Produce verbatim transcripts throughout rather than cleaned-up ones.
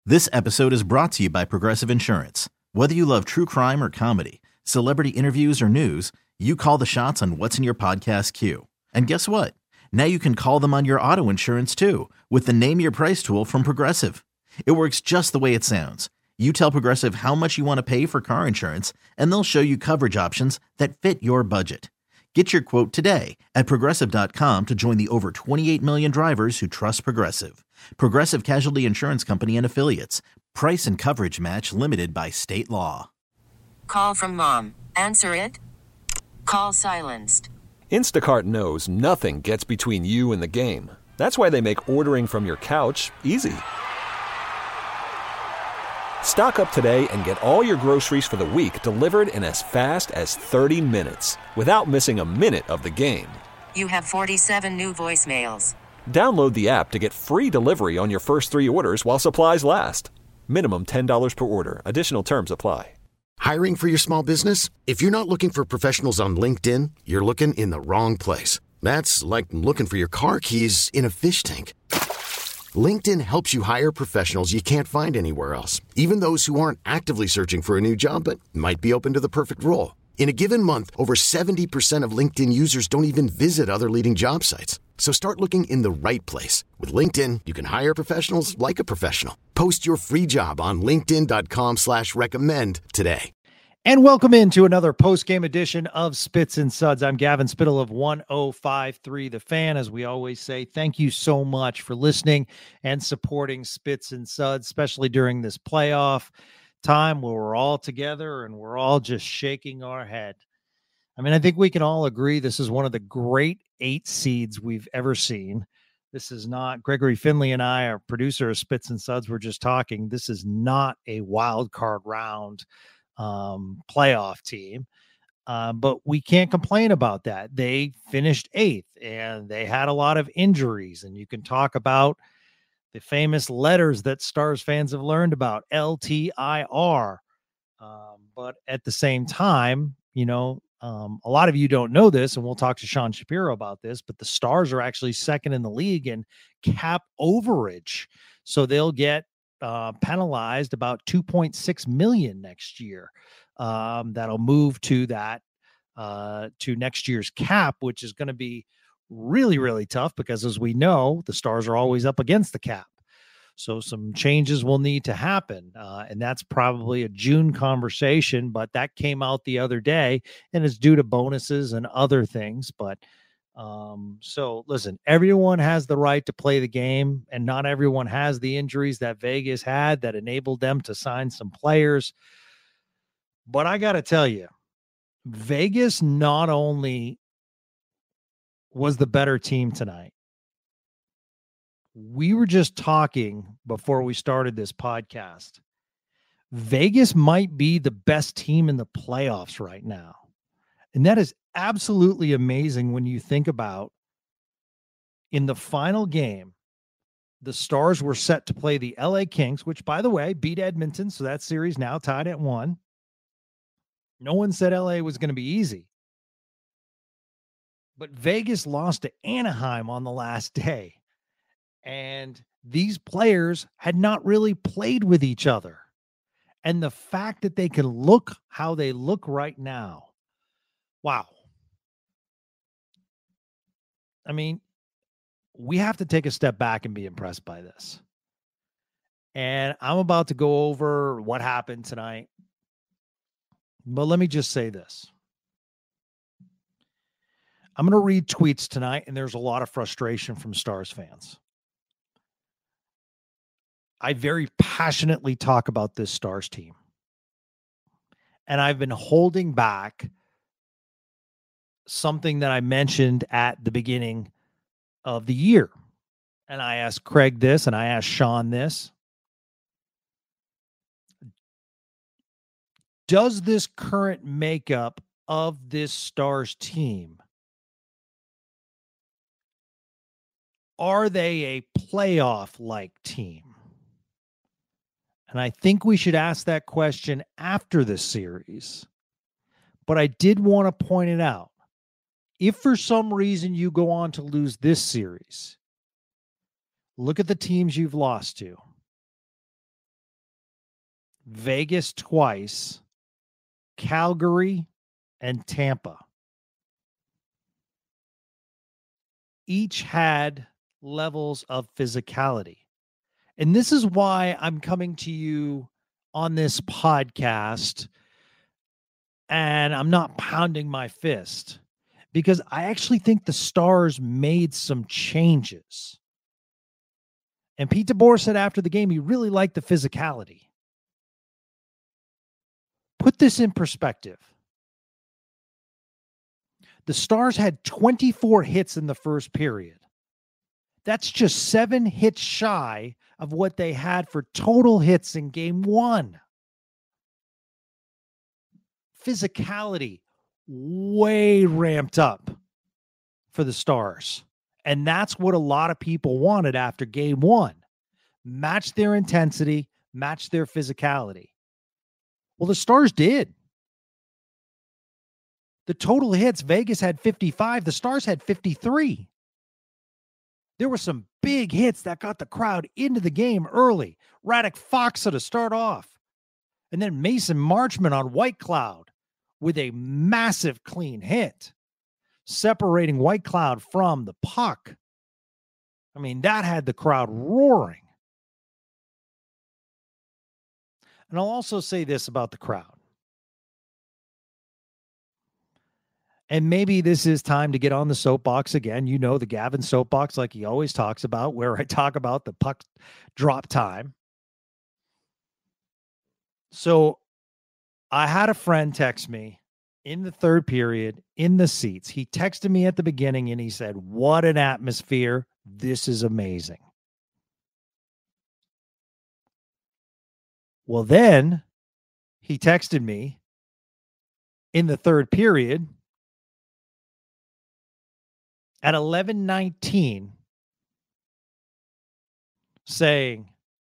This episode is brought to you by Progressive Insurance. Whether you love true crime or comedy, celebrity interviews or news, you call the shots on what's in your podcast queue. And guess what? Now you can call them on your auto insurance too with the Name Your Price tool from Progressive. It works just the way it sounds. You tell Progressive how much you want to pay for car insurance, and they'll show you coverage options that fit your budget. Get your quote today at progressive dot com to join the over twenty-eight million drivers who trust Progressive. Progressive Casualty Insurance Company and Affiliates. Price and coverage match limited by state law. Call from mom. Answer it. Call silenced. Instacart knows nothing gets between you and the game. That's why they make ordering from your couch easy. Stock up today and get all your groceries for the week delivered in as fast as thirty minutes without missing a minute of the game. You have forty-seven new voicemails. Download the app to get free delivery on your first three orders while supplies last. Minimum ten dollars per order. Additional terms apply. Hiring for your small business? If you're not looking for professionals on LinkedIn, you're looking in the wrong place. That's like looking for your car keys in a fish tank. LinkedIn helps you hire professionals you can't find anywhere else, even those who aren't actively searching for a new job but might be open to the perfect role. In a given month, over seventy percent of LinkedIn users don't even visit other leading job sites. So start looking in the right place. With LinkedIn, you can hire professionals like a professional. Post your free job on linkedin dot com slash recommend today. And welcome into another post-game edition of Spits and Suds. I'm Gavin Spittle of one oh five point three The Fan. As we always say, thank you so much for listening and supporting Spits and Suds, especially during this playoff time where we're all together and we're all just shaking our head. I mean, I think we can all agree this is one of the great eight seeds we've ever seen. This is not, Gregory Finley and I, our producer of Spits and Suds, were just talking. This is not a wild card round um, playoff team. Um, but we can't complain about that. They finished eighth and they had a lot of injuries. And you can talk about the famous letters that Stars fans have learned about, L T I R. Um, but at the same time, you know, um, a lot of you don't know this, and we'll talk to Sean Shapiro about this, but the Stars are actually second in the league in cap overage. So they'll get uh, penalized about two point six million dollars next year. Um, that'll move to that, uh, to next year's cap, which is going to be really, really tough because, as we know, the Stars are always up against the cap. So some changes will need to happen. Uh, and that's probably a June conversation, but that came out the other day and it's due to bonuses and other things. But um, so listen, everyone has the right to play the game, and not everyone has the injuries that Vegas had that enabled them to sign some players. But I got to tell you, Vegas not only was the better team tonight. We were just talking before we started this podcast. Vegas might be the best team in the playoffs right now. And that is absolutely amazing when you think about, in the final game, the Stars were set to play the L A Kings, which, by the way, beat Edmonton. So that series now tied at one. No one said L A was going to be easy. But Vegas lost to Anaheim on the last day. And these players had not really played with each other. And the fact that they can look how they look right now. Wow. I mean, we have to take a step back and be impressed by this. And I'm about to go over what happened tonight. But let me just say this. I'm going to read tweets tonight, and there's a lot of frustration from Stars fans. I very passionately talk about this Stars team. And I've been holding back something that I mentioned at the beginning of the year. And I asked Craig this, and I asked Sean this. Does this current makeup of this Stars team, are they a playoff-like team? And I think we should ask that question after this series. But I did want to point it out. If for some reason you go on to lose this series, look at the teams you've lost to. Vegas twice, Calgary, and Tampa. Each had levels of physicality. And this is why I'm coming to you on this podcast and I'm not pounding my fist, because I actually think the Stars made some changes. And Pete DeBoer said after the game he really liked the physicality. Put this in perspective. The Stars had twenty-four hits in the first period. That's just seven hits shy of what they had for total hits in game one. Physicality way ramped up for the Stars. And that's what a lot of people wanted after game one. Match their intensity, match their physicality. Well, the Stars did. The total hits, Vegas had fifty-five. The Stars had fifty-three. There were some big hits that got the crowd into the game early. Radek Faksa to start off. And then Mason Marchment on White Cloud with a massive clean hit, separating White Cloud from the puck. I mean, that had the crowd roaring. And I'll also say this about the crowd. And maybe this is time to get on the soapbox again. You know, the Gavin soapbox, like he always talks about, where I talk about the puck drop time. So I had a friend text me in the third period in the seats. He texted me at the beginning and he said, "What an atmosphere. This is amazing." Well, then he texted me in the third period at eleven nineteen saying,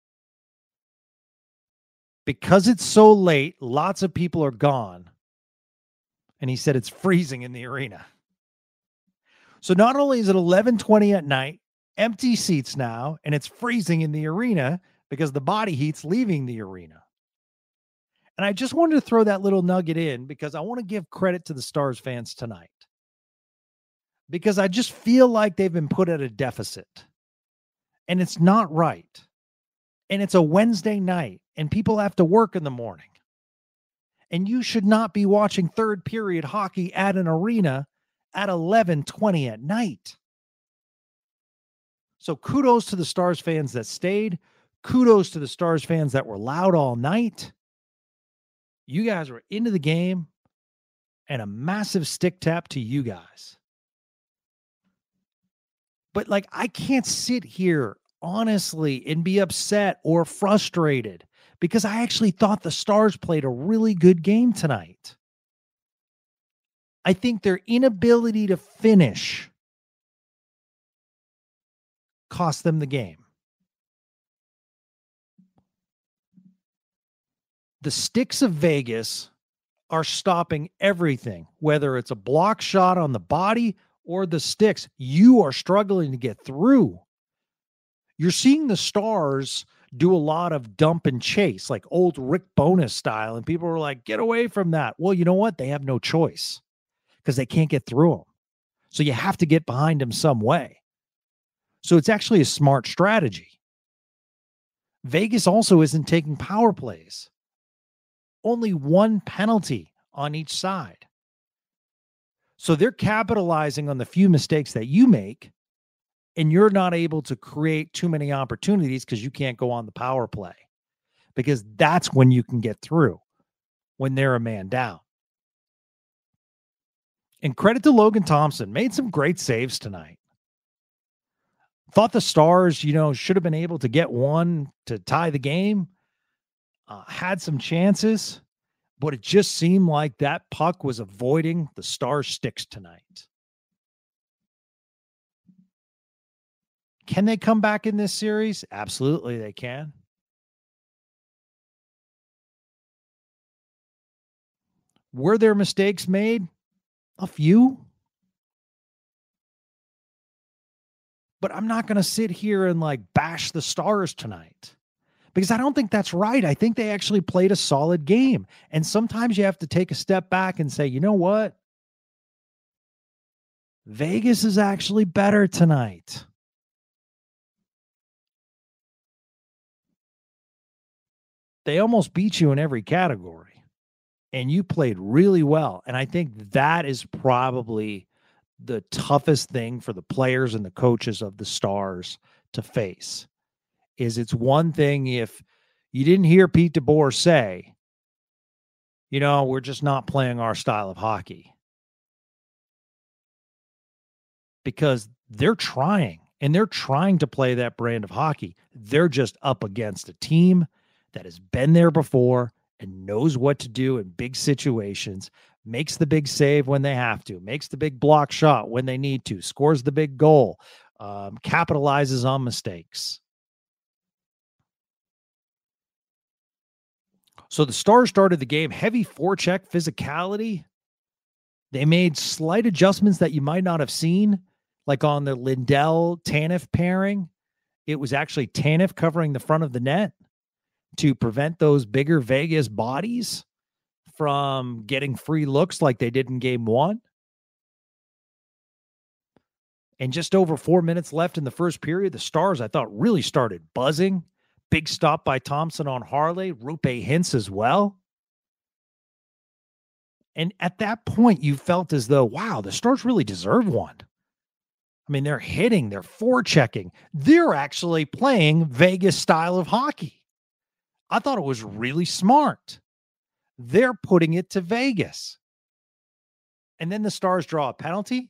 "Because it's so late, lots of people are gone." And he said it's freezing in the arena. So not only is it eleven twenty at night, empty seats now, and it's freezing in the arena because the body heat's leaving the arena. And I just wanted to throw that little nugget in because I want to give credit to the Stars fans tonight. Because I just feel like they've been put at a deficit. And it's not right. And it's a Wednesday night, and people have to work in the morning. And you should not be watching third period hockey at an arena at eleven twenty at night. So kudos to the Stars fans that stayed. Kudos to the Stars fans that were loud all night. You guys were into the game, and a massive stick tap to you guys. But like, I can't sit here honestly and be upset or frustrated because I actually thought the Stars played a really good game tonight. I think their inability to finish cost them the game. The sticks of Vegas are stopping everything, whether it's a block shot on the body or the sticks. You are struggling to get through. You're seeing the Stars do a lot of dump and chase, like old Rick Bowness style, and people are like, get away from that. Well, you know what? They have no choice because they can't get through them. So you have to get behind them some way. So it's actually a smart strategy. Vegas also isn't taking power plays. Only one penalty on each side. So they're capitalizing on the few mistakes that you make, and you're not able to create too many opportunities because you can't go on the power play. Because that's when you can get through, when they're a man down. And credit to Logan Thompson, made some great saves tonight. Thought the Stars, you know, should have been able to get one to tie the game. Uh, had some chances, but it just seemed like that puck was avoiding the Stars' sticks tonight. Can they come back in this series? Absolutely, they can. Were there mistakes made? A few. But I'm not going to sit here and like bash the Stars tonight because I don't think that's right. I think they actually played a solid game. And sometimes you have to take a step back and say, you know what? Vegas is actually better tonight. They almost beat you in every category, and you played really well. And I think that is probably the toughest thing for the players and the coaches of the Stars to face. Is it's one thing if you didn't hear Pete DeBoer say, you know, we're just not playing our style of hockey. Because they're trying, and they're trying to play that brand of hockey. They're just up against a team that has been there before and knows what to do in big situations, makes the big save when they have to, makes the big block shot when they need to, scores the big goal, um, capitalizes on mistakes. So the Stars started the game, heavy forecheck physicality. They made slight adjustments that you might not have seen, like on the Lindell-Tanev pairing. It was actually Tanev covering the front of the net to prevent those bigger Vegas bodies from getting free looks like they did in game one. And just over four minutes left in the first period, the Stars, I thought, really started buzzing. Big stop by Thompson on Harley, Rupe Hintz as well. And at that point, you felt as though, wow, the Stars really deserve one. I mean, they're hitting, they're forechecking. They're actually playing Vegas style of hockey. I thought it was really smart. They're putting it to Vegas. And then the Stars draw a penalty.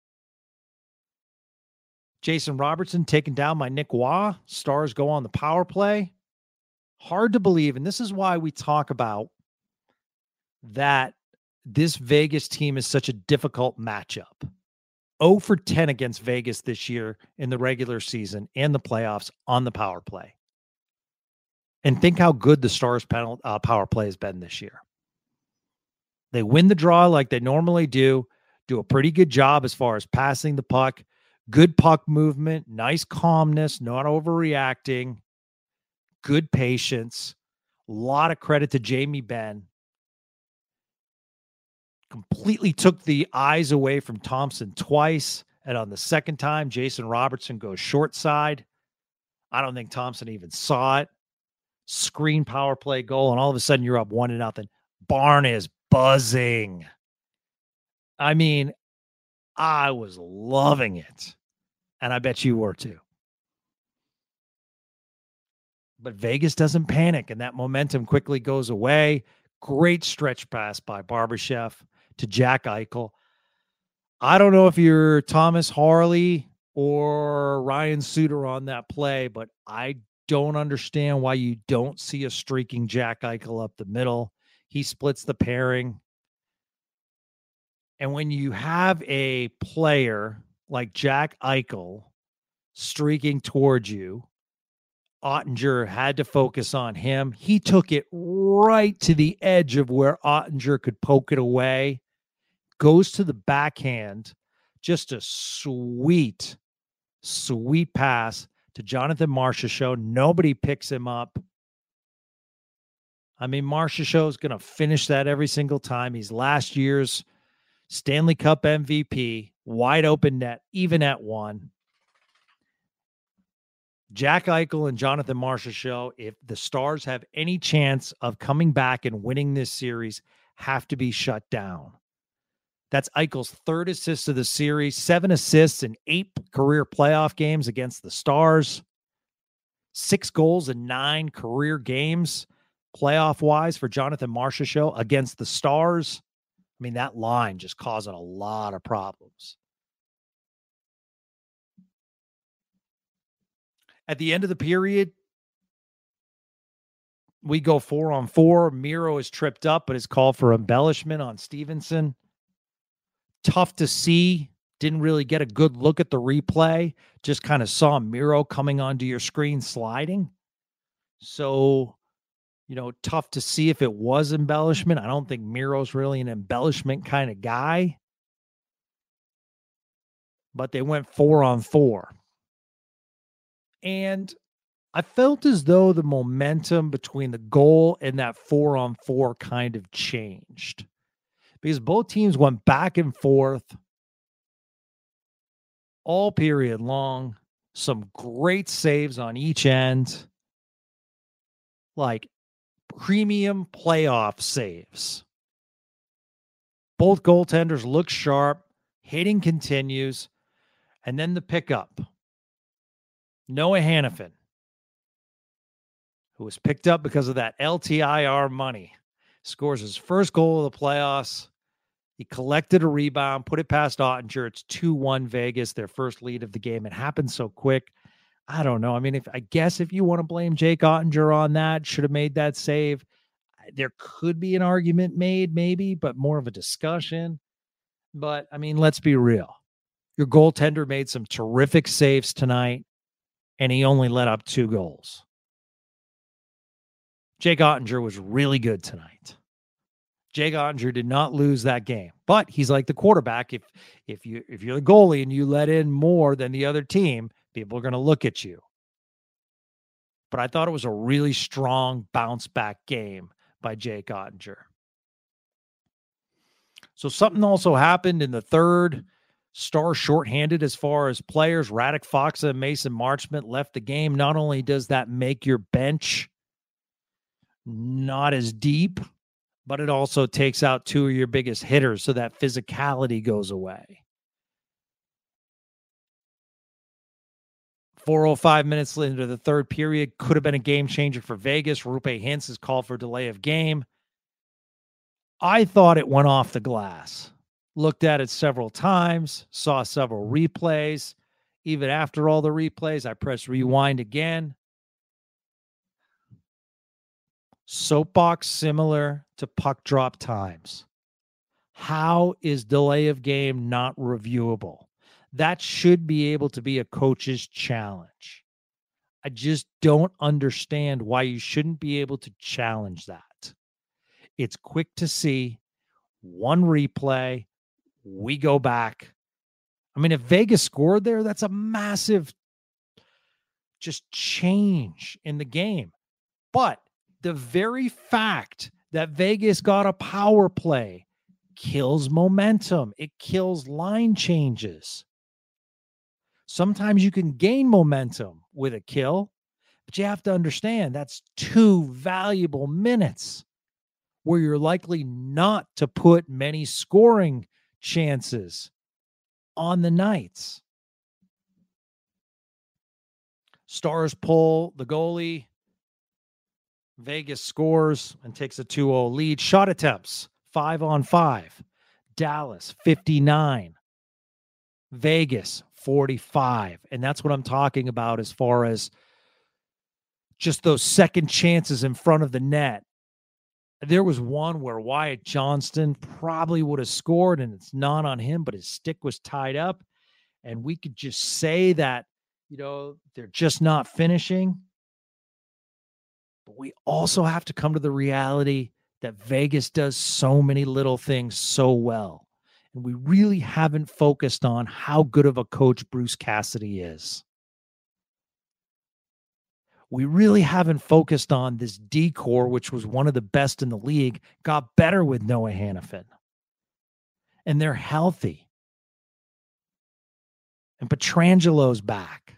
Jason Robertson taken down by Nick Waugh. Stars go on the power play. Hard to believe, and this is why we talk about that this Vegas team is such a difficult matchup. oh for ten against Vegas this year in the regular season and the playoffs on the power play. And think how good the Stars penalty, uh, power play has been this year. They win the draw like they normally do, do a pretty good job as far as passing the puck, good puck movement, nice calmness, not overreacting, good patience. A lot of credit to Jamie Benn. Completely took the eyes away from Thompson twice. And on the second time, Jason Robertson goes short side. I don't think Thompson even saw it. Screen power play goal, and all of a sudden you're up one to nothing. Barn is buzzing. I mean, I was loving it. And I bet you were too. But Vegas doesn't panic, and that momentum quickly goes away. Great stretch pass by Barbashev to Jack Eichel. I don't know if you're Thomas Harley or Ryan Suter on that play, but I don't understand why you don't see a streaking Jack Eichel up the middle. He splits the pairing. And when you have a player like Jack Eichel streaking towards you, Ottinger had to focus on him. He took it right to the edge of where Ottinger could poke it away. Goes to the backhand. Just a sweet, sweet pass to Jonathan Marchessault. Nobody picks him up. I mean, Marchessault is going to finish that every single time. He's last year's Stanley Cup M V P. Wide open net, even at one. Jack Eichel and Jonathan Marchessault, if the Stars have any chance of coming back and winning this series, have to be shut down. That's Eichel's third assist of the series, seven assists in eight career playoff games against the Stars, six goals in nine career games, playoff-wise for Jonathan Marchessault against the Stars. I mean, that line just causing a lot of problems. At the end of the period, we go four on four. Miro is tripped up, but is called for embellishment on Stevenson. Tough to see. Didn't really get a good look at the replay. Just kind of saw Miro coming onto your screen sliding. So, you know, tough to see if it was embellishment. I don't think Miro's really an embellishment kind of guy. But they went four on four. And I felt as though the momentum between the goal and that four on four kind of changed because both teams went back and forth all period long. Some great saves on each end, like premium playoff saves. Both goaltenders look sharp, hitting continues, and then the pickup. Noah Hanifin, who was picked up because of that L T I R money, scores his first goal of the playoffs. He collected a rebound, put it past Ottinger. It's two one Vegas, their first lead of the game. It happened so quick. I don't know. I mean, if I guess if you want to blame Jake Ottinger on that, should have made that save. There could be an argument made, maybe, but more of a discussion. But, I mean, let's be real. Your goaltender made some terrific saves tonight, and he only let up two goals. Jake Ottinger was really good tonight. Jake Ottinger did not lose that game, but he's like the quarterback. If if you if you're the goalie and you let in more than the other team, people are going to look at you. But I thought it was a really strong bounce back game by Jake Ottinger. So something also happened in the third. Star shorthanded as far as players. Radek Faksa and Mason Marchment left the game. Not only does that make your bench not as deep, but it also takes out two of your biggest hitters, so that physicality goes away. four oh five minutes into the third period, could have been a game changer for Vegas. Roope Hintz is called for delay of game. I thought it went off the glass. Looked at it several times, saw several replays. Even after all the replays, I pressed rewind again. Soapbox similar to puck drop times. How is delay of game not reviewable? That should be able to be a coach's challenge. I just don't understand why you shouldn't be able to challenge that. It's quick to see. One replay, we go back. I mean, if Vegas scored there, that's a massive just change in the game. But the very fact that Vegas got a power play kills momentum. It kills line changes. Sometimes you can gain momentum with a kill, but you have to understand that's two valuable minutes where you're likely not to put many scoring chances on the Knights. Stars pull the goalie. Vegas scores and takes a two oh lead. Shot attempts, five on five. Dallas, fifty-nine. Vegas, forty-five. And that's what I'm talking about as far as just those second chances in front of the net. There was one where Wyatt Johnston probably would have scored, and it's not on him, but his stick was tied up. And we could just say that, you know, they're just not finishing. But we also have to come to the reality that Vegas does so many little things so well. And we really haven't focused on how good of a coach Bruce Cassidy is. We really haven't focused on this D-core, which was one of the best in the league, got better with Noah Hanifin. And they're healthy. And Petrangelo's back.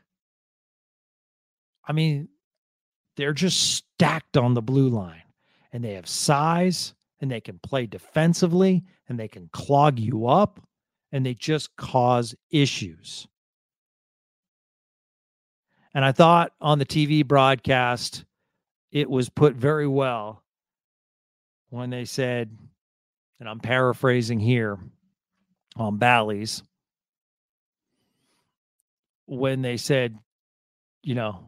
I mean, they're just stacked on the blue line. And they have size, and they can play defensively, and they can clog you up, and they just cause issues. And I thought on the T V broadcast, it was put very well when they said, and I'm paraphrasing here on Bally's, when they said, you know,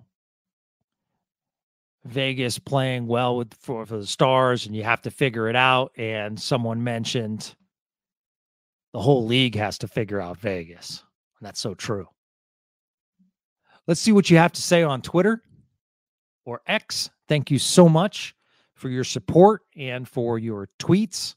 Vegas playing well with for, for the Stars, and you have to figure it out. And someone mentioned the whole league has to figure out Vegas. And that's so true. Let's see what you have to say on Twitter or X. Thank you so much for your support and for your tweets.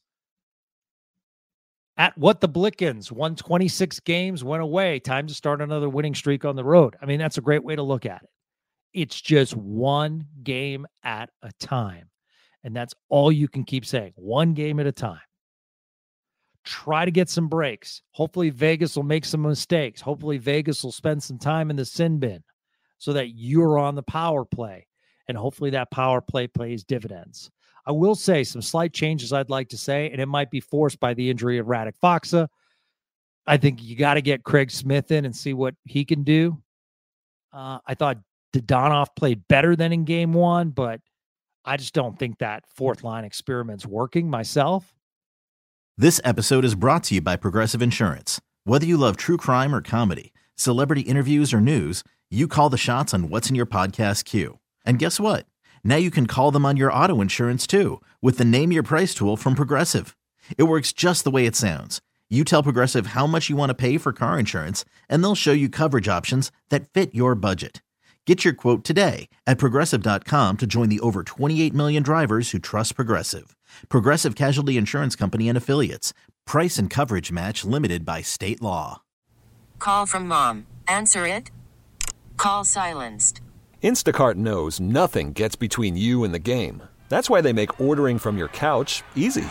At What the Blickens, won twenty-six games, went away. Time to start another winning streak on the road. I mean, that's a great way to look at it. It's just one game at a time. And that's all you can keep saying. One game at a time. Try to get some breaks. Hopefully Vegas will make some mistakes. Hopefully Vegas will spend some time in the sin bin so that you're on the power play. And hopefully that power play plays dividends. I will say some slight changes I'd like to say, and it might be forced by the injury of Radek Faksa. I think you got to get Craig Smith in and see what he can do. Uh, I thought Dodonov played better than in game one, but I just don't think that fourth line experiment's working myself. This episode is brought to you by Progressive Insurance. Whether you love true crime or comedy, celebrity interviews or news, you call the shots on what's in your podcast queue. And guess what? Now you can call them on your auto insurance too with the Name Your Price tool from Progressive. It works just the way it sounds. You tell Progressive how much you want to pay for car insurance, and they'll show you coverage options that fit your budget. Get your quote today at Progressive dot com to join the over twenty-eight million drivers who trust Progressive. Progressive Casualty Insurance Company and Affiliates. Price and coverage match limited by state law. Call from mom. Answer it. Call silenced. Instacart knows nothing gets between you and the game. That's why they make ordering from your couch easy.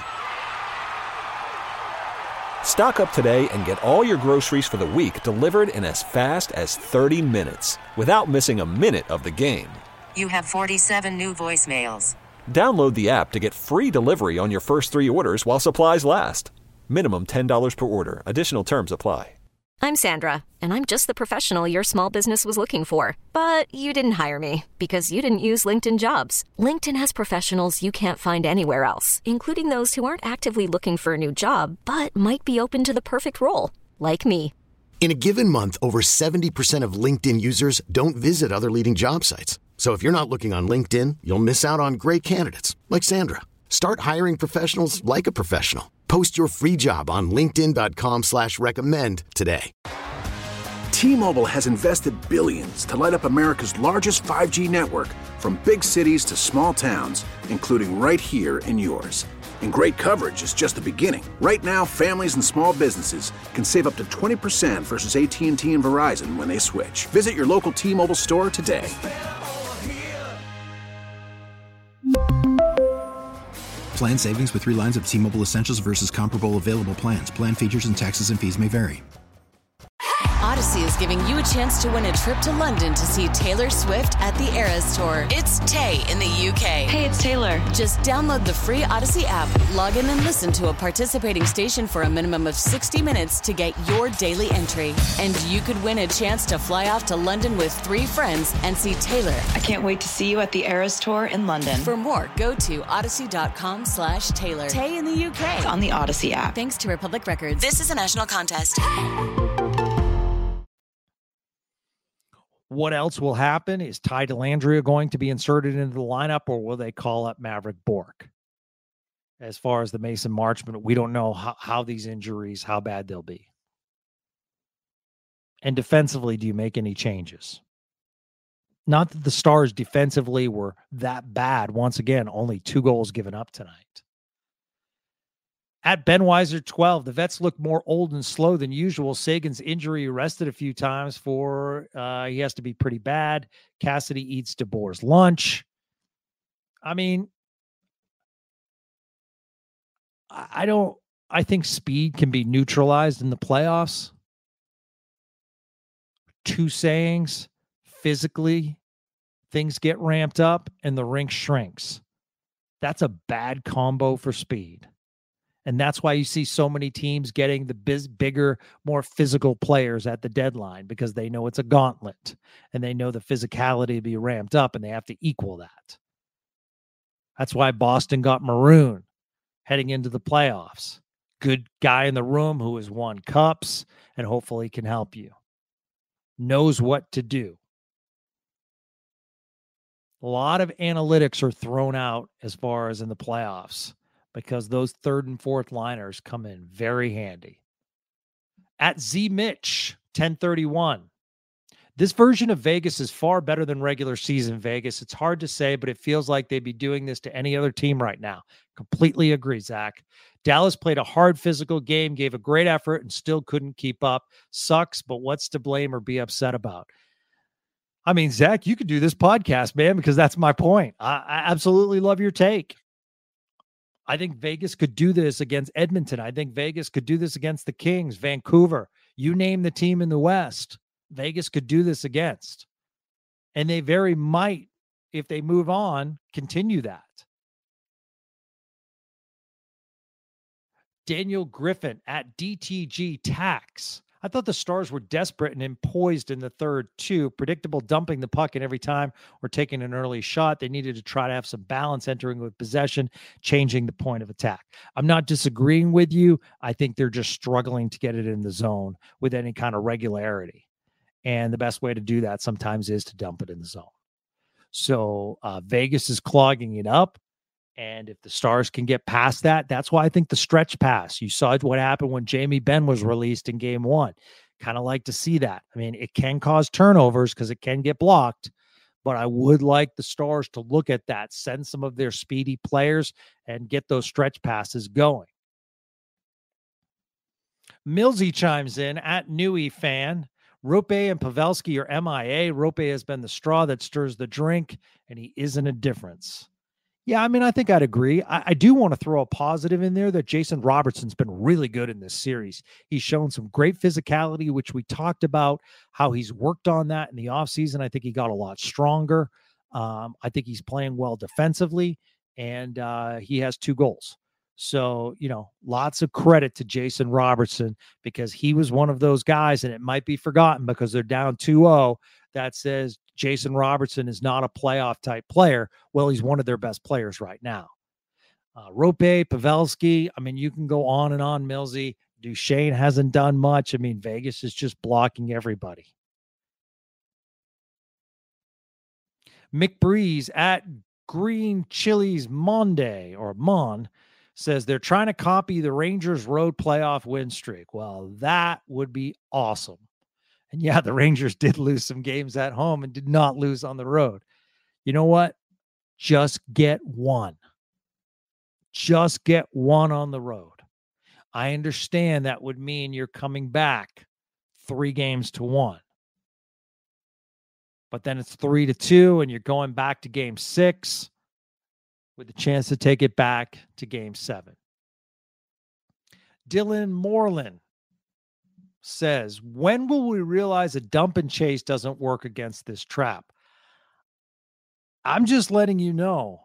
Stock up today and get all your groceries for the week delivered in as fast as thirty minutes without missing a minute of the game. You have forty-seven new voicemails. Download the app to get free delivery on your first three orders while supplies last. Minimum ten dollars per order. Additional terms apply. I'm Sandra, and I'm just the professional your small business was looking for. But you didn't hire me because you didn't use LinkedIn Jobs. LinkedIn has professionals you can't find anywhere else, including those who aren't actively looking for a new job, but might be open to the perfect role, like me. In a given month, over seventy percent of LinkedIn users don't visit other leading job sites. So if you're not looking on LinkedIn, you'll miss out on great candidates like Sandra. Start hiring professionals like a professional. Post your free job on linkedin dot com slash recommend today. T-Mobile has invested billions to light up America's largest five G network, from big cities to small towns, including right here in yours. And great coverage is just the beginning. Right now, families and small businesses can save up to twenty percent versus A T and T and Verizon when they switch. Visit your local T-Mobile store today. Plan savings with three lines of T-Mobile Essentials versus comparable available plans. Plan features and taxes and fees may vary. Odyssey is giving you a chance to win a trip to London to see Taylor Swift at the Eras Tour. It's Tay in the U K. Hey, it's Taylor. Just download the free Odyssey app, log in and listen to a participating station for a minimum of sixty minutes to get your daily entry. And you could win a chance to fly off to London with three friends and see Taylor. I can't wait to see you at the Eras Tour in London. For more, go to odyssey.com slash Taylor. Tay in the U K. It's on the Odyssey app. Thanks to Republic Records. This is a national contest. What else will happen? Is Ty Dellandrea going to be inserted into the lineup, or will they call up Maverick Bourque? As far as the Mason Marchment, we don't know how, how these injuries, how bad they'll be. And defensively, do you make any changes? Not that the Stars defensively were that bad. Once again, only two goals given up tonight. At Ben Weiser twelve, the Vets look more old and slow than usual. Sagan's injury rested a few times for, uh, he has to be pretty bad. Cassidy eats DeBoer's lunch. I mean, I don't, I think speed can be neutralized in the playoffs. Two sayings, physically, things get ramped up and the rink shrinks. That's a bad combo for speed. And that's why you see so many teams getting the biz, bigger, more physical players at the deadline, because they know it's a gauntlet and they know the physicality to be ramped up and they have to equal that. That's why Boston got Maroon heading into the playoffs. Good guy in the room who has won cups and hopefully can help you. Knows what to do. A lot of analytics are thrown out as far as in the playoffs, because those third and fourth liners come in very handy. At Z Mitch, ten thirty-one. This version of Vegas is far better than regular season Vegas. It's hard to say, but it feels like they'd be doing this to any other team right now. Completely agree, Zach. Dallas played a hard physical game, gave a great effort, and still couldn't keep up. Sucks, but what's to blame or be upset about? I mean, Zach, you could do this podcast, man, because that's my point. I, I absolutely love your take. I think Vegas could do this against Edmonton. I think Vegas could do this against the Kings, Vancouver. You name the team in the West, Vegas could do this against. And they very might, if they move on, continue that. Daniel Griffin at D T G Tax. I thought the Stars were desperate and poised in the third, too. Predictable dumping the puck in every time or taking an early shot. They needed to try to have some balance entering with possession, changing the point of attack. I'm not disagreeing with you. I think they're just struggling to get it in the zone with any kind of regularity. And the best way to do that sometimes is to dump it in the zone. So uh, Vegas is clogging it up. And if the Stars can get past that, that's why I think the stretch pass. You saw what happened when Jamie Benn was released in game one. Kind of like to see that. I mean, it can cause turnovers because it can get blocked, but I would like the Stars to look at that, send some of their speedy players and get those stretch passes going. Millsy chimes in at Newey fan. Rope and Pavelski are M I A. Rope has been the straw that stirs the drink, and he isn't a difference. Yeah, I mean, I think I'd agree. I, I do want to throw a positive in there that Jason Robertson's been really good in this series. He's shown some great physicality, which we talked about, how he's worked on that in the offseason. I think he got a lot stronger. Um, I think he's playing well defensively, and uh, he has two goals. So, you know, lots of credit to Jason Robertson because he was one of those guys, and it might be forgotten because they're down two oh, that says Jason Robertson is not a playoff type player. Well, he's one of their best players right now. Uh, Rope, Pavelski, I mean, you can go on and on, Millsy. Duchesne hasn't done much. I mean, Vegas is just blocking everybody. Mick Breeze at Green Chilies Monday or Mon says they're trying to copy the Rangers road playoff win streak. Well, that would be awesome. And yeah, the Rangers did lose some games at home and did not lose on the road. You know what? Just get one. Just get one on the road. I understand that would mean you're coming back three games to one. But then it's three to two and you're going back to game six with a chance to take it back to game seven. Dylan Moreland says, when will we realize a dump and chase doesn't work against this trap? I'm just letting you know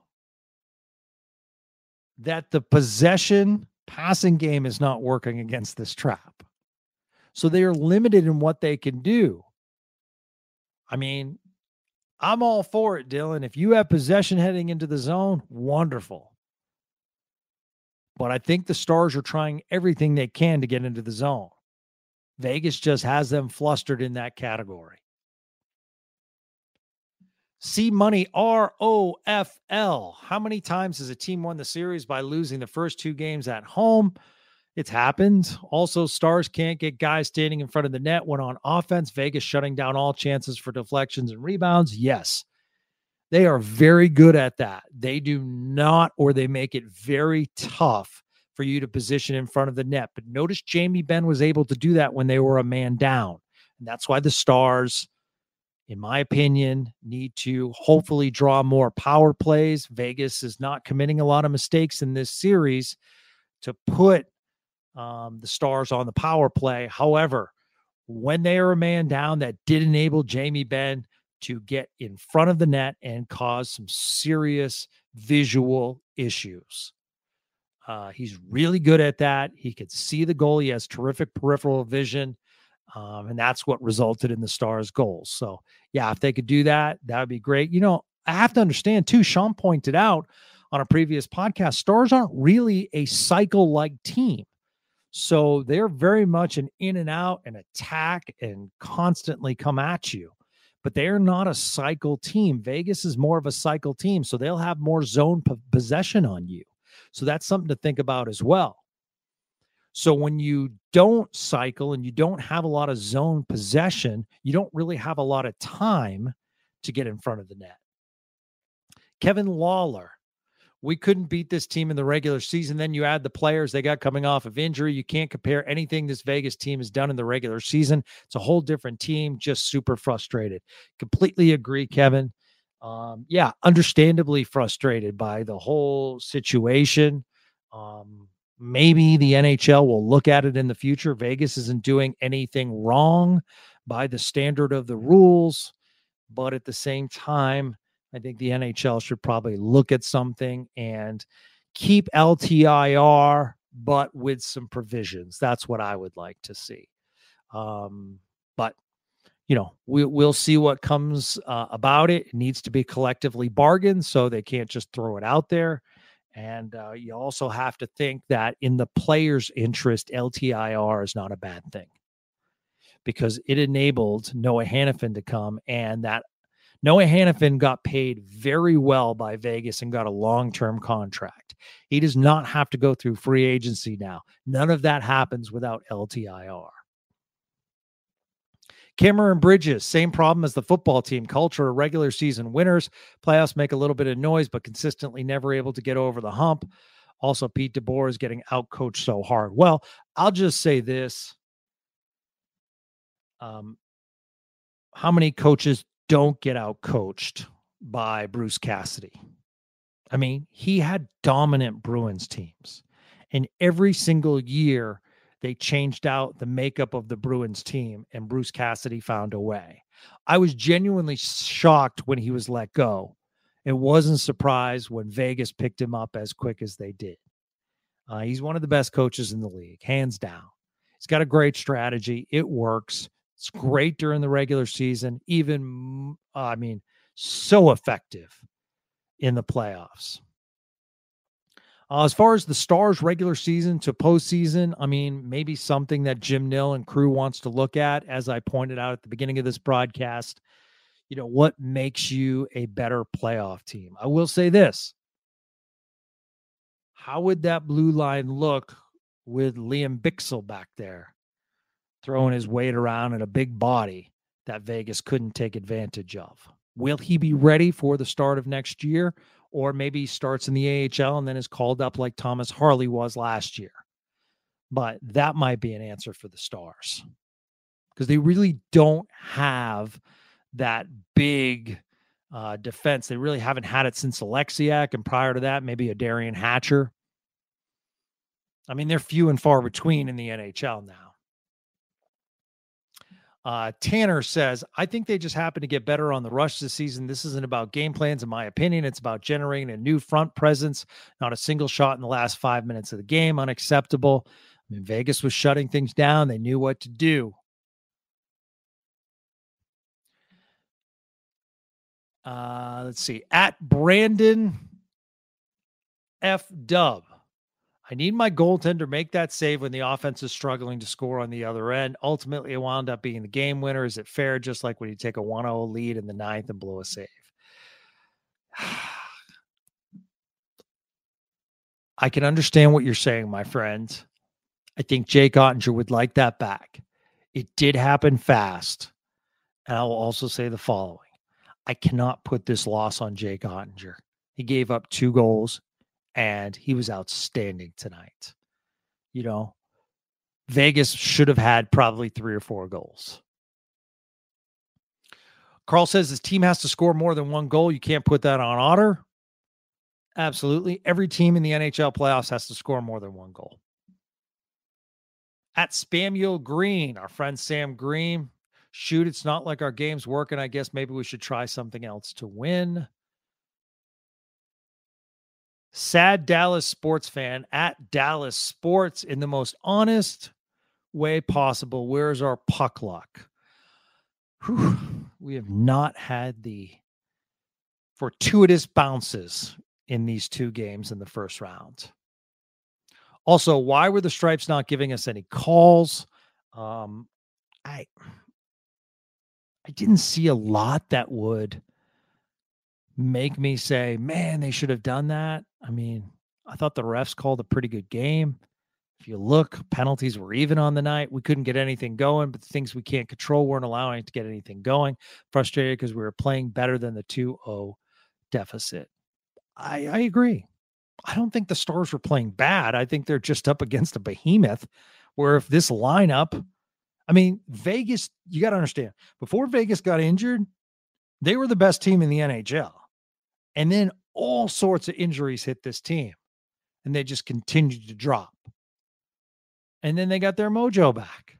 that the possession passing game is not working against this trap. So they are limited in what they can do. I mean, I'm all for it, Dylan. If you have possession heading into the zone, wonderful. But I think the Stars are trying everything they can to get into the zone. Vegas just has them flustered in that category. C Money R O F L. How many times has a team won the series by losing the first two games at home? It's happened. Also, Stars can't get guys standing in front of the net when on offense. Vegas shutting down all chances for deflections and rebounds. Yes, they are very good at that. They do not, or they make it very tough for you to position in front of the net. But notice Jamie Benn was able to do that when they were a man down. And that's why the Stars, in my opinion, need to hopefully draw more power plays. Vegas is not committing a lot of mistakes in this series to put um, the Stars on the power play. However, when they are a man down, that did enable Jamie Benn to get in front of the net and cause some serious visual issues. Uh, he's really good at that. He could see the goal. He has terrific peripheral vision. Um, and that's what resulted in the Stars' goals. So, yeah, if they could do that, that would be great. You know, I have to understand, too, Sean pointed out on a previous podcast, Stars aren't really a cycle-like team. So they're very much an in and out and attack and constantly come at you. But they're not a cycle team. Vegas is more of a cycle team, so they'll have more zone p- possession on you. So that's something to think about as well. So when you don't cycle and you don't have a lot of zone possession, you don't really have a lot of time to get in front of the net. Kevin Lawler, We couldn't beat this team in the regular season. Then you add the players they got coming off of injury. You can't compare anything this Vegas team has done in the regular season. It's a whole different team, just super frustrated. Completely agree, Kevin. Um, yeah, understandably frustrated by the whole situation. Um, maybe the N H L will look at it in the future. Vegas isn't doing anything wrong by the standard of the rules, but at the same time, I think the N H L should probably look at something and keep L T I R, but with some provisions. That's what I would like to see. Um, but, you know, we, we'll see what comes uh, about it. It needs to be collectively bargained, so they can't just throw it out there. And uh, you also have to think that in the player's interest, L T I R is not a bad thing, because it enabled Noah Hanifin to come, and that Noah Hanifin got paid very well by Vegas and got a long-term contract. He does not have to go through free agency now. None of that happens without L T I R. Cameron Bridges, same problem as the football team. Culture of regular season winners. Playoffs make a little bit of noise, but consistently never able to get over the hump. Also, Pete DeBoer is getting out-coached so hard. Well, I'll just say this. Um, how many coaches don't get out coached by Bruce Cassidy? I mean, he had dominant Bruins teams, and every single year they changed out the makeup of the Bruins team, and Bruce Cassidy found a way. I was genuinely shocked when he was let go. It wasn't surprised when Vegas picked him up as quick as they did. Uh, he's one of the best coaches in the league, hands down. He's got a great strategy. It works. It's great during the regular season, even, uh, I mean, so effective in the playoffs. Uh, as far as the Stars regular season to postseason, I mean, maybe something that Jim Nill and crew wants to look at, as I pointed out at the beginning of this broadcast, you know, what makes you a better playoff team? I will say this. How would that blue line look with Liam Bichsel back there, throwing his weight around in a big body that Vegas couldn't take advantage of? Will he be ready for the start of next year? Or maybe he starts in the A H L and then is called up like Thomas Harley was last year. But that might be an answer for the Stars, because they really don't have that big uh, defense. They really haven't had it since Alexiak, and prior to that, maybe a Darian Hatcher. I mean, they're few and far between in the N H L now. Uh, Tanner says, I think they just happen to get better on the rush this season. This isn't about game plans, in my opinion. It's about generating a new front presence. Not a single shot in the last five minutes of the game. Unacceptable. I mean, Vegas was shutting things down. They knew what to do. Uh, let's see. At Brandon F. Dub. I need my goaltender to make that save when the offense is struggling to score on the other end. Ultimately, it wound up being the game winner. Is it fair, just like when you take a one oh lead in the ninth and blow a save? I can understand what you're saying, my friend. I think Jake Ottinger would like that back. It did happen fast. And I will also say the following. I cannot put this loss on Jake Ottinger. He gave up two goals, and he was outstanding tonight. You know, Vegas should have had probably three or four goals. Carl says his team has to score more than one goal. You can't put that on Otter. Absolutely. Every team in the N H L playoffs has to score more than one goal. At Spamuel Green, our friend Sam Green, shoot, it's not like our game's working. I guess maybe we should try something else to win. Sad Dallas sports fan at Dallas Sports, in the most honest way possible. Where's our puck luck? Whew. We have not had the fortuitous bounces in these two games in the first round. Also, why were the Stripes not giving us any calls? Um, I, I didn't see a lot that would make me say, man, they should have done that. I mean, I thought the refs called a pretty good game. If you look, penalties were even on the night. We couldn't get anything going, but the things we can't control weren't allowing to get anything going. Frustrated because we were playing better than the two oh deficit. I, I agree. I don't think the Stars were playing bad. I think they're just up against a behemoth where if this lineup, I mean, Vegas, you got to understand, before Vegas got injured, they were the best team in the N H L. And then all sorts of injuries hit this team and they just continued to drop. And then they got their mojo back.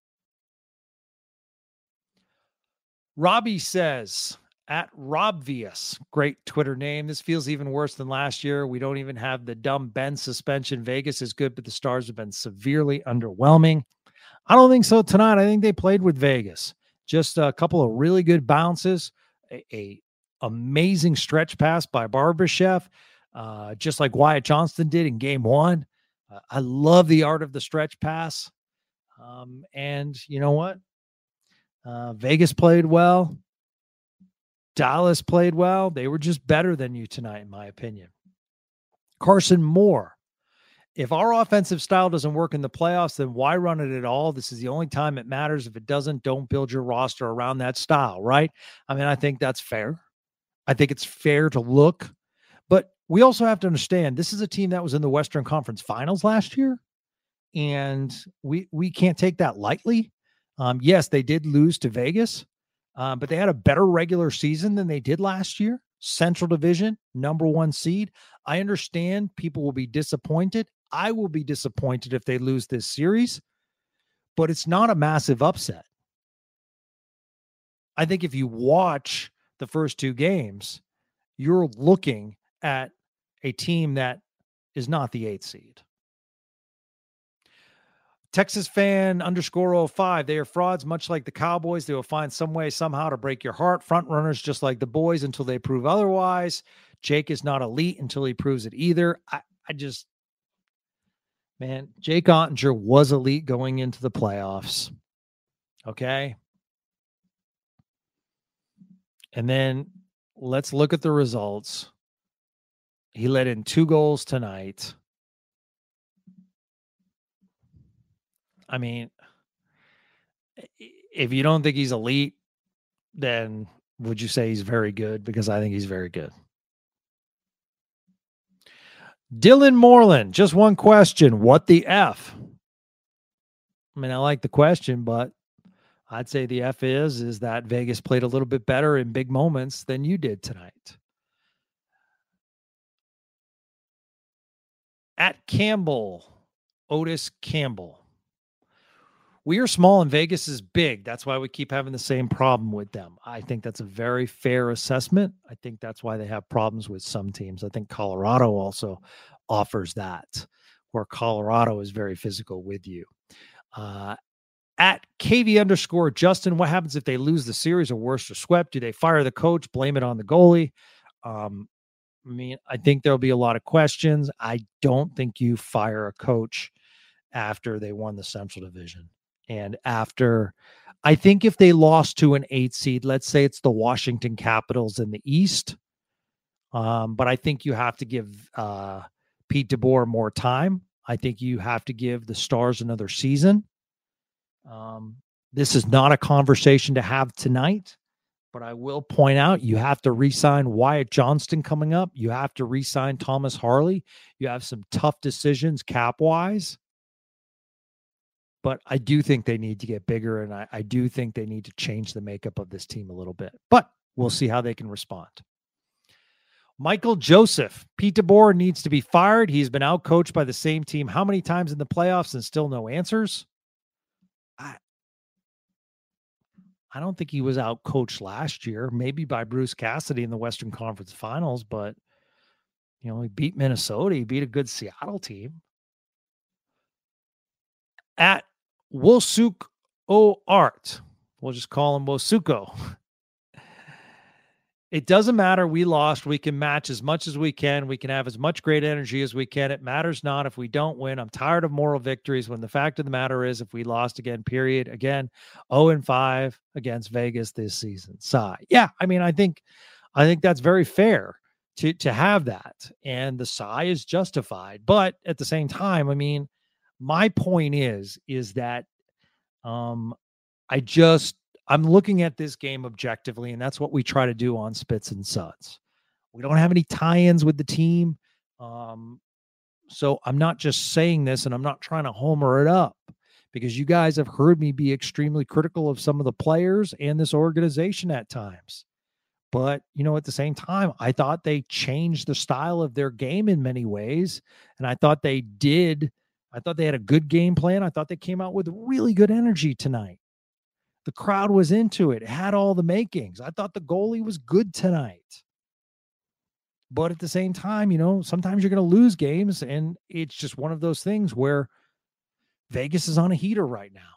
Robbie says, at Robvious, great Twitter name. This feels even worse than last year. We don't even have the dumb Ben suspension. Vegas is good, but the Stars have been severely underwhelming. I don't think so tonight. I think they played with Vegas. Just a couple of really good bounces, a, a amazing stretch pass by Barbashev, uh, just like Wyatt Johnston did in game one. Uh, I love the art of the stretch pass. Um, and you know what? Uh, Vegas played well. Dallas played well. They were just better than you tonight, in my opinion. Carson Moore. If our offensive style doesn't work in the playoffs, then why run it at all? This is the only time it matters. If it doesn't, don't build your roster around that style, right? I mean, I think that's fair. I think it's fair to look. But we also have to understand, this is a team that was in the Western Conference Finals last year, and we we can't take that lightly. Um, yes, they did lose to Vegas, uh, but they had a better regular season than they did last year. Central Division, number one seed. I understand people will be disappointed. I will be disappointed if they lose this series, but it's not a massive upset. I think if you watch the first two games, you're looking at a team that is not the eighth seed. Texas fan underscore oh five. They are frauds, much like the Cowboys. They will find some way, somehow to break your heart. Front runners, just like the boys, until they prove otherwise. Jake is not elite until he proves it either. I, I just, man, Jake Ottinger was elite going into the playoffs. Okay. And then let's look at the results. He let in two goals tonight. I mean, if you don't think he's elite, then would you say he's very good? Because I think he's very good. Dylan Moreland, just one question. What the F? I mean, I like the question, but I'd say the F is, is that Vegas played a little bit better in big moments than you did tonight. At Campbell, Otis Campbell. We are small and Vegas is big. That's why we keep having the same problem with them. I think that's a very fair assessment. I think that's why they have problems with some teams. I think Colorado also offers that, where Colorado is very physical with you. Uh, at K V underscore Justin, what happens if they lose the series or worse or swept? Do they fire the coach, blame it on the goalie? Um, I mean, I think there'll be a lot of questions. I don't think you fire a coach after they won the Central Division. And after, I think if they lost to an eight seed, let's say it's the Washington Capitals in the East, um, but I think you have to give uh, Pete DeBoer more time. I think you have to give the Stars another season. Um, this is not a conversation to have tonight, but I will point out you have to re-sign Wyatt Johnston coming up. You have to re-sign Thomas Harley. You have some tough decisions cap-wise. But I do think they need to get bigger, and I, I do think they need to change the makeup of this team a little bit. But we'll see how they can respond. Michael Joseph. Pete DeBoer needs to be fired. He's been outcoached by the same team how many times in the playoffs and still no answers? I, I don't think he was outcoached last year, maybe by Bruce Cassidy in the Western Conference Finals, but you know, he beat Minnesota. He beat a good Seattle team. At Wosuk O Art, we'll just call him Wosuko. It doesn't matter. We lost. We can match as much as we can. We can have as much great energy as we can. It matters not if we don't win. I'm tired of moral victories when the fact of the matter is if we lost again, period. Again, oh and five against Vegas this season. Sigh. Yeah, I mean, I think I think that's very fair to, to have that. And the sigh is justified. But at the same time, I mean, my point is, is that um, I just, I'm looking at this game objectively, and that's what we try to do on Spits and Suds. We don't have any tie-ins with the team. Um, so I'm not just saying this and I'm not trying to homer it up, because you guys have heard me be extremely critical of some of the players and this organization at times. But, you know, at the same time, I thought they changed the style of their game in many ways. And I thought they did. I thought they had a good game plan. I thought they came out with really good energy tonight. The crowd was into it. It had all the makings. I thought the goalie was good tonight. But at the same time, you know, sometimes you're going to lose games. And it's just one of those things where Vegas is on a heater right now.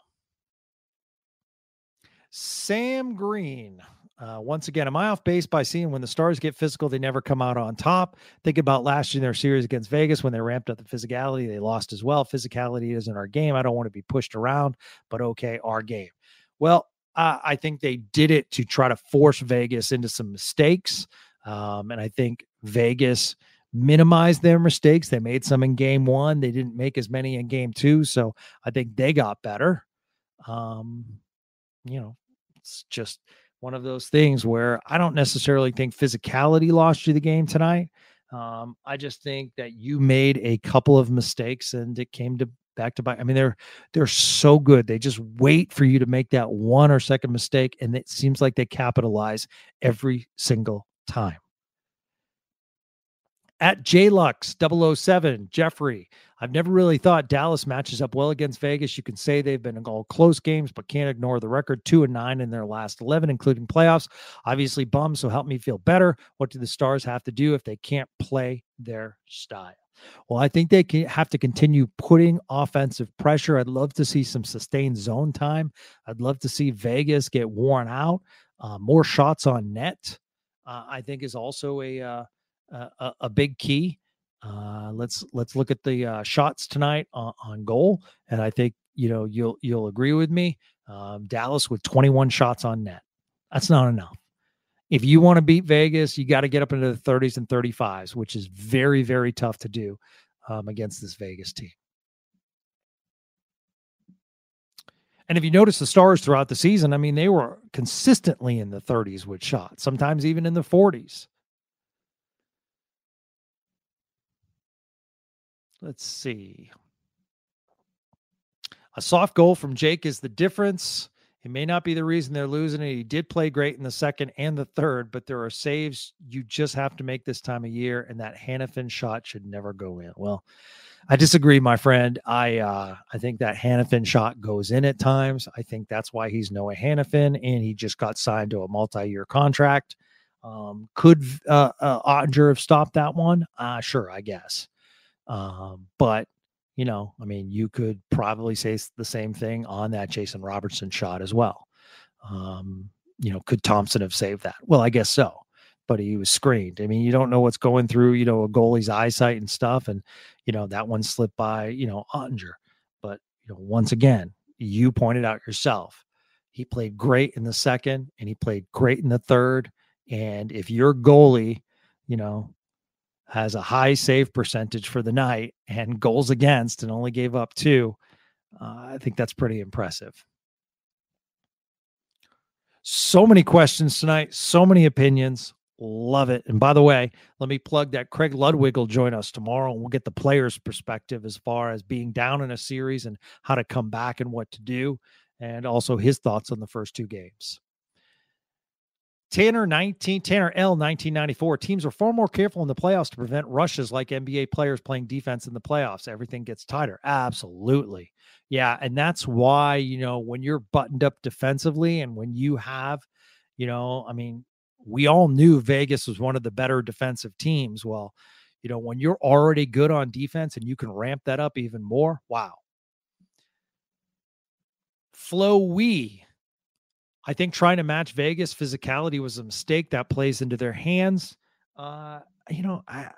Sam Green. Uh, once again, am I off base by seeing when the Stars get physical, they never come out on top? Think about last year in their series against Vegas when they ramped up the physicality. They lost as well. Physicality isn't our game. I don't want to be pushed around, but okay, our game. Well, uh, I think they did it to try to force Vegas into some mistakes. Um, and I think Vegas minimized their mistakes. They made some in game one. They didn't make as many in game two. So I think they got better. Um, you know, it's just one of those things where I don't necessarily think physicality lost you the game tonight. Um, I just think that you made a couple of mistakes and it came to back to back. I mean, they're, they're so good. They just wait for you to make that one or second mistake. And it seems like they capitalize every single time. At J Lux double oh seven, Jeffrey, I've never really thought Dallas matches up well against Vegas. You can say they've been all close games, but can't ignore the record, two and nine in their last eleven, including playoffs. Obviously bummed, so help me feel better. What do the Stars have to do if they can't play their style? Well, I think they can have to continue putting offensive pressure. I'd love to see some sustained zone time. I'd love to see Vegas get worn out. Uh, more shots on net, uh, I think, is also a uh, a, a big key. Uh, let's let's look at the uh, shots tonight on, on goal, and I think you know you'll you'll agree with me. Um, Dallas with twenty-one shots on net. That's not enough. If you want to beat Vegas, you got to get up into the thirties and thirty-fives, which is very very tough to do um, against this Vegas team. And if you notice the Stars throughout the season, I mean, they were consistently in the thirties with shots, sometimes even in the forties. Let's see. A soft goal from Jake is the difference. It may not be the reason they're losing it. He did play great in the second and the third, but there are saves you just have to make this time of year, and that Hanifin shot should never go in. Well, I disagree, my friend. I uh, I think that Hanifin shot goes in at times. I think that's why he's Noah Hanifin, and he just got signed to a multi-year contract. Um, could uh, uh, Ottinger have stopped that one? Uh, sure, I guess. Um, but, you know, I mean, you could probably say the same thing on that Jason Robertson shot as well. Um, you know, could Thompson have saved that? Well, I guess so, but he was screened. I mean, you don't know what's going through, you know, a goalie's eyesight and stuff. And, you know, that one slipped by, you know, Ottinger. But, you know, once again, you pointed out yourself, he played great in the second and he played great in the third. And if your goalie, you know, has a high save percentage for the night and goals against and only gave up two, uh, I think that's pretty impressive. So many questions tonight, so many opinions. Love it. And by the way, let me plug that Craig Ludwig will join us tomorrow, and we'll get the players' perspective as far as being down in a series and how to come back and what to do, and also his thoughts on the first two games. Tanner nineteen Tanner L nineteen ninety-four. Teams are far more careful in the playoffs to prevent rushes like N B A players playing defense in the playoffs. Everything gets tighter. Absolutely. Yeah. And that's why, you know, when you're buttoned up defensively and when you have, you know, I mean, we all knew Vegas was one of the better defensive teams. Well, you know, when you're already good on defense and you can ramp that up even more. Wow. Flo Wee. I think trying to match Vegas physicality was a mistake that plays into their hands. Uh, you know, I,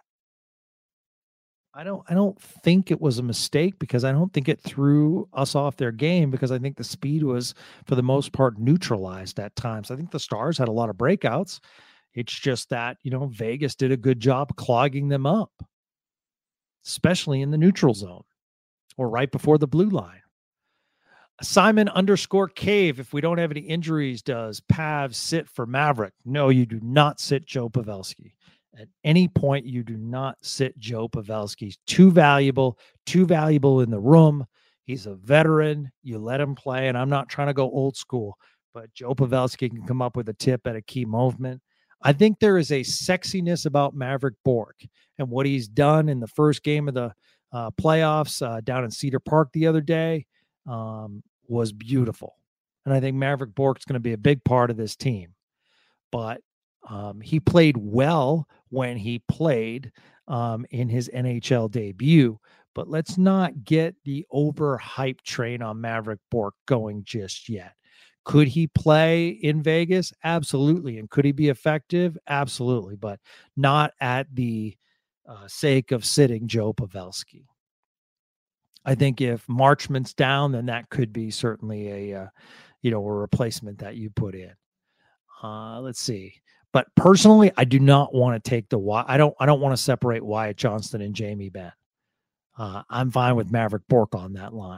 I don't, I don't think it was a mistake because I don't think it threw us off their game because I think the speed was for the most part neutralized at times. I think the Stars had a lot of breakouts. It's just that, you know, Vegas did a good job clogging them up, especially in the neutral zone or right before the blue line. Simon underscore Cave. If we don't have any injuries, does Pav sit for Maverick? No, you do not sit Joe Pavelski. At any point, you do not sit Joe Pavelski. He's too valuable, too valuable in the room. He's a veteran. You let him play, and I'm not trying to go old school, but Joe Pavelski can come up with a tip at a key moment. I think there is a sexiness about Maverick Bourque and what he's done in the first game of the uh, playoffs uh, down in Cedar Park the other day um, was beautiful. And I think Maverick Bourque's going to be a big part of this team. But um, he played well when he played um, in his N H L debut. But let's not get the overhype train on Maverick Bourque going just yet. Could he play in Vegas? Absolutely. And could he be effective? Absolutely. But not at the uh, sake of sitting Joe Pavelski. I think if Marchment's down, then that could be certainly a, uh, you know, a replacement that you put in. Uh, let's see. But personally, I do not want to take the I don't I don't want to separate Wyatt Johnston and Jamie Benn. Uh, I'm fine with Maverick Bourque on that line.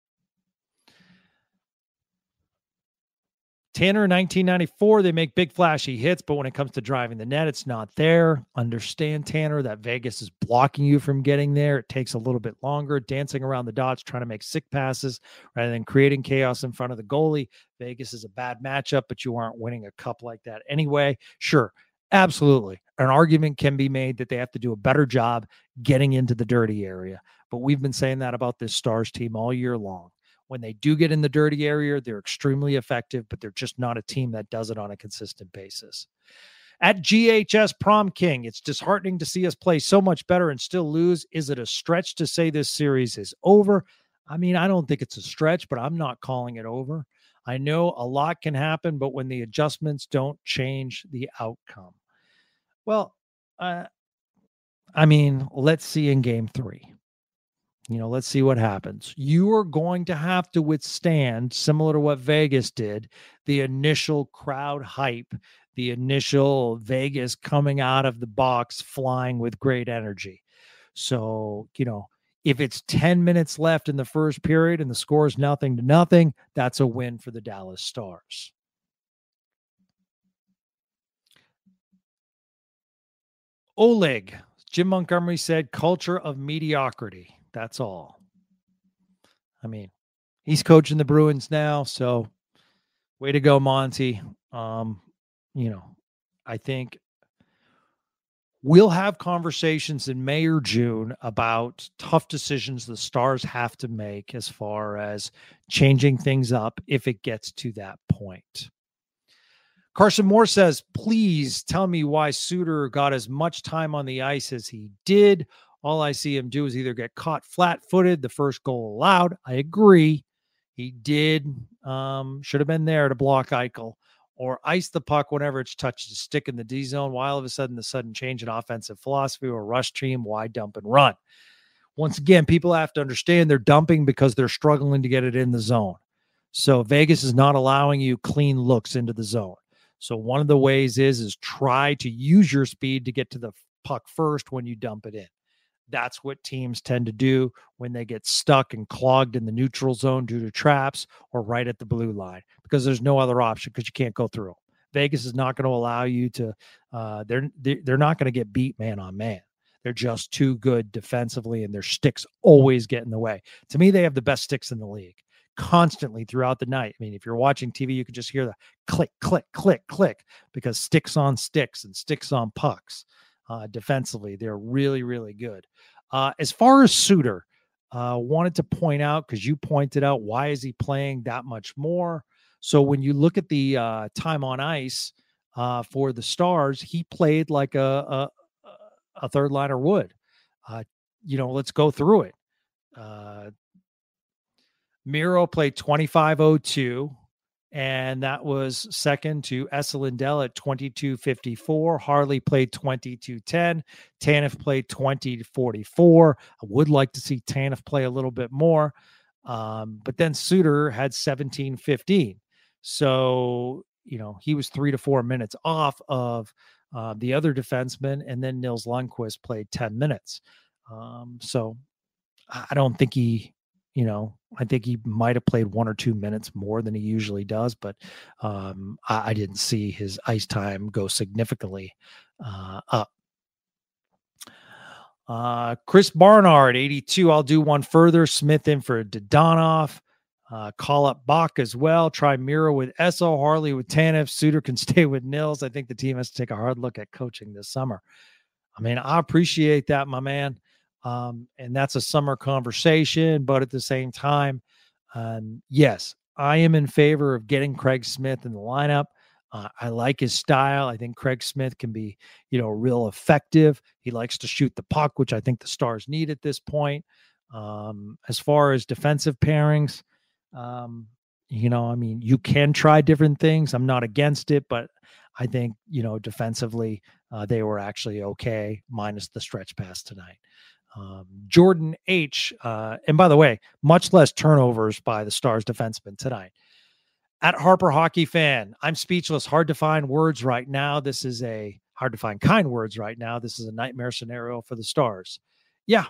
Tanner in nineteen ninety-four, they make big flashy hits, but when it comes to driving the net, it's not there. Understand, Tanner, that Vegas is blocking you from getting there. It takes a little bit longer, dancing around the dots, trying to make sick passes rather than creating chaos in front of the goalie. Vegas is a bad matchup, but you aren't winning a cup like that anyway. Sure, absolutely. An argument can be made that they have to do a better job getting into the dirty area, but we've been saying that about this Stars team all year long. When they do get in the dirty area, they're extremely effective, but they're just not a team that does it on a consistent basis. At G H S Prom King, it's disheartening to see us play so much better and still lose. Is it a stretch to say this series is over? I mean, I don't think it's a stretch, but I'm not calling it over. I know a lot can happen, but when the adjustments don't change the outcome. Well, uh, I mean, let's see in game three. You know, let's see what happens. You are going to have to withstand, similar to what Vegas did, the initial crowd hype, the initial Vegas coming out of the box, flying with great energy. So, you know, if it's ten minutes left in the first period and the score is nothing to nothing, that's a win for the Dallas Stars. Oleg, Jim Montgomery said, culture of mediocrity. That's all. I mean, he's coaching the Bruins now, so way to go, Monty. Um, you know, I think we'll have conversations in May or June about tough decisions the Stars have to make as far as changing things up if it gets to that point. Carson Moore says, please tell me why Suter got as much time on the ice as he did. All I see him do is either get caught flat-footed, the first goal allowed. I agree. He did, um, should have been there to block Eichel, or ice the puck whenever it's touched a stick in the D zone. Why all of a sudden the sudden change in offensive philosophy or rush team, why dump and run? Once again, people have to understand they're dumping because they're struggling to get it in the zone. So Vegas is not allowing you clean looks into the zone. So one of the ways is, is try to use your speed to get to the puck first when you dump it in. That's what teams tend to do when they get stuck and clogged in the neutral zone due to traps or right at the blue line, because there's no other option because you can't go through. Vegas is not going to allow you to, uh, they're, they're not going to get beat man on man. They're just too good defensively, and their sticks always get in the way. To me, they have the best sticks in the league constantly throughout the night. I mean, if you're watching T V, you can just hear the click, click, click, click, because sticks on sticks and sticks on pucks. Uh, defensively, they're really, really good. Uh, as far as Suter, uh, wanted to point out, because you pointed out, why is he playing that much more? So when you look at the uh, time on ice uh, for the Stars, he played like a, a, a third liner would. Uh, you know, let's go through it. Uh, Miro played twenty-five oh two. And that was second to Esa Lindell at twenty-two fifty-four. Harley played twenty-two ten. Tanev played twenty forty-four. I would like to see Tanev play a little bit more. Um, but then Suter had seventeen fifteen. So, you know, he was three to four minutes off of uh, the other defenseman. And then Nils Lundkvist played ten minutes. Um, so I don't think he... You know, I think he might have played one or two minutes more than he usually does, but um, I, I didn't see his ice time go significantly uh, up. Uh, Chris Barnard, eighty-two. I'll do one further. Smith in for Dodonov. Uh, call up Bach as well. Try Miro with Esso, Harley with Tanev. Suter can stay with Nils. I think the team has to take a hard look at coaching this summer. I mean, I appreciate that, my man. Um, and that's a summer conversation, but at the same time, um, yes, I am in favor of getting Craig Smith in the lineup. Uh, I like his style. I think Craig Smith can be, you know, real effective. He likes to shoot the puck, which I think the Stars need at this point. Um, as far as defensive pairings, um, you know, I mean, you can try different things. I'm not against it, but I think, you know, defensively, uh, they were actually okay, minus the stretch pass tonight. Um, Jordan H. Uh, and by the way, much less turnovers by the Stars defensemen tonight. At Harper Hockey Fan, I'm speechless. Hard to find words right now. This is a hard to find kind words right now. This is a nightmare scenario for the Stars. Yeah,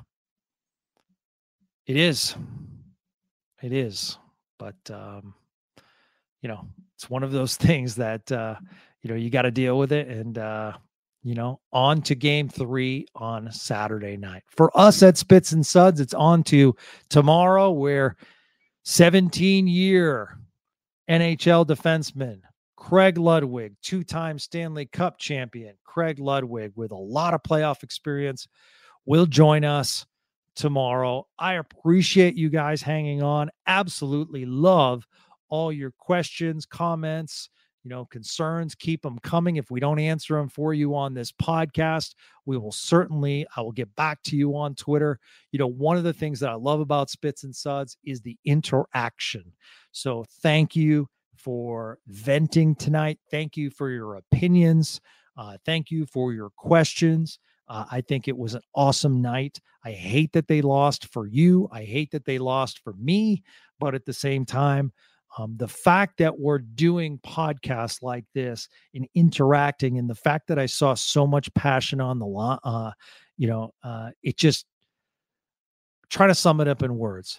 it is. It is. But, um, you know, it's one of those things that, uh, you know, you got to deal with it. And, uh, you know, on to game three on Saturday night. For us at Spits and Suds, it's on to tomorrow, where seventeen-year N H L defenseman Craig Ludwig, two-time Stanley Cup champion Craig Ludwig, with a lot of playoff experience, will join us tomorrow. I appreciate you guys hanging on. Absolutely love all your questions, comments, you know, concerns. Keep them coming. If we don't answer them for you on this podcast, we will certainly, I will get back to you on Twitter. You know, one of the things that I love about Spits and Suds is the interaction. So thank you for venting tonight. Thank you for your opinions. Uh, thank you for your questions. Uh, I think it was an awesome night. I hate that they lost for you. I hate that they lost for me. But at the same time, um, the fact that we're doing podcasts like this and interacting, and the fact that I saw so much passion on the line, uh, you know, uh, it just, try to sum it up in words.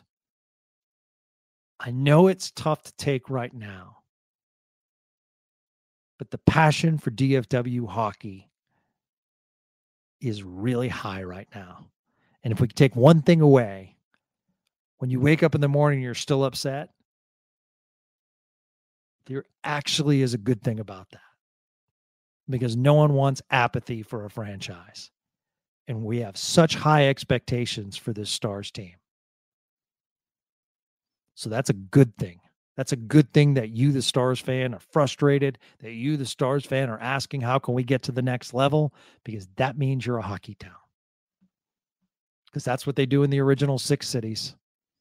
I know it's tough to take right now, but the passion for D F W hockey is really high right now. And if we could take one thing away, when you wake up in the morning, you're still upset, there actually is a good thing about that, because no one wants apathy for a franchise. And we have such high expectations for this Stars team. So that's a good thing. That's a good thing that you, the Stars fan, are frustrated, that you, the Stars fan, are asking, how can we get to the next level? Because that means you're a hockey town. Because that's what they do in the original six cities.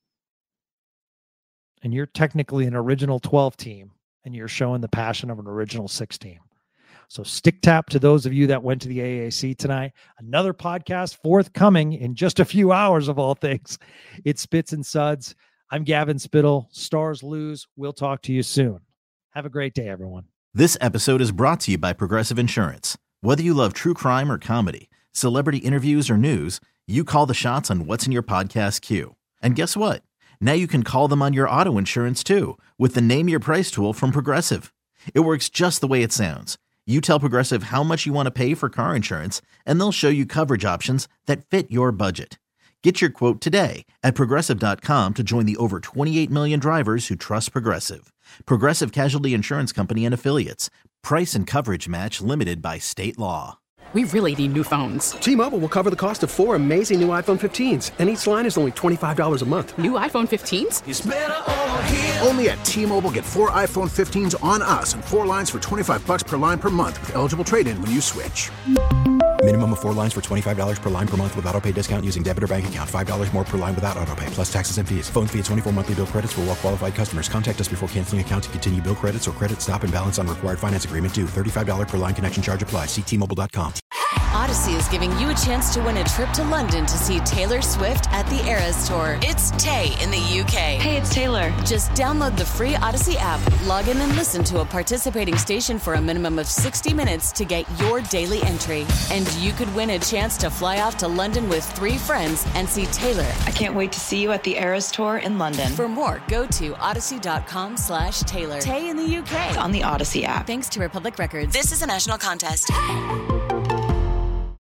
And you're technically an original twelve team, and you're showing the passion of an original six team. So stick tap to those of you that went to the A A C tonight. Another podcast forthcoming in just a few hours of all things. It's Spits and Suds. I'm Gavin Spittle. Stars lose. We'll talk to you soon. Have a great day, everyone. This episode is brought to you by Progressive Insurance. Whether you love true crime or comedy, celebrity interviews or news, you call the shots on what's in your podcast queue. And guess what? Now you can call them on your auto insurance too, with the Name Your Price tool from Progressive. It works just the way it sounds. You tell Progressive how much you want to pay for car insurance, and they'll show you coverage options that fit your budget. Get your quote today at Progressive dot com to join the over twenty-eight million drivers who trust Progressive. Progressive Casualty Insurance Company and Affiliates. Price and coverage match limited by state law. We really need new phones. T-Mobile will cover the cost of four amazing new iPhone fifteens, and each line is only twenty-five dollars a month. New iPhone fifteens? It's better over here. Only at T-Mobile, get four iPhone fifteens on us and four lines for twenty-five dollars per line per month with eligible trade-in when you switch. Minimum of four lines for twenty-five dollars per line per month with autopay discount using debit or bank account. five dollars more per line without autopay, plus taxes and fees. Phone fee at twenty-four monthly bill credits for well-qualified customers. Contact us before canceling account to continue bill credits or credit stop and balance on required finance agreement due. thirty-five dollars per line connection charge applies. See T Mobile dot com. Odyssey is giving you a chance to win a trip to London to see Taylor Swift at the Eras Tour. It's Tay in the U K. Hey, it's Taylor. Just download the free Odyssey app, log in and listen to a participating station for a minimum of sixty minutes to get your daily entry. And you could win a chance to fly off to London with three friends and see Taylor. I can't wait to see you at the Eras Tour in London. For more, go to odyssey.com slash Taylor. Tay in the U K. It's on the Odyssey app. Thanks to Republic Records. This is a national contest.